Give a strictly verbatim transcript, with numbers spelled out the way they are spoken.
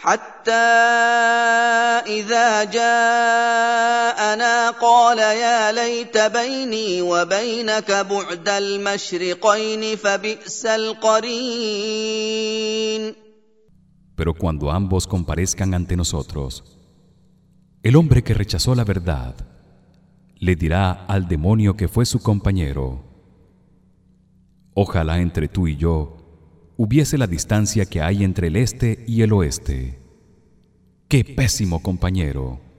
حتى إذا جاءنا قال يا ليت بيني وبينك بعد المشرقين فبئس القرين. Pero cuando ambos comparezcan ante nosotros, el hombre que rechazó la verdad le dirá al demonio que fue su compañero: ojalá entre tú y yo hubiese la distancia que hay entre el este y el oeste. ¡Qué pésimo compañero!